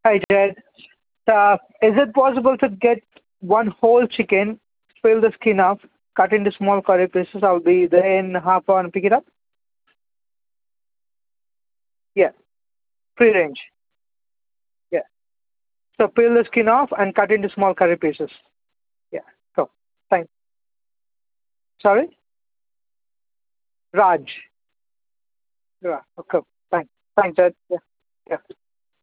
Hi, Jed. Is it possible to get one whole chicken, peel the skin off, cut into small curry pieces? I'll be there in half hour and pick it up. Yeah, free range. Yeah. So peel the skin off and cut into small curry pieces. Yeah. So, thanks. Sorry? Raj. Yeah. Okay. Thanks. Thanks, Jed. Yeah. Yeah.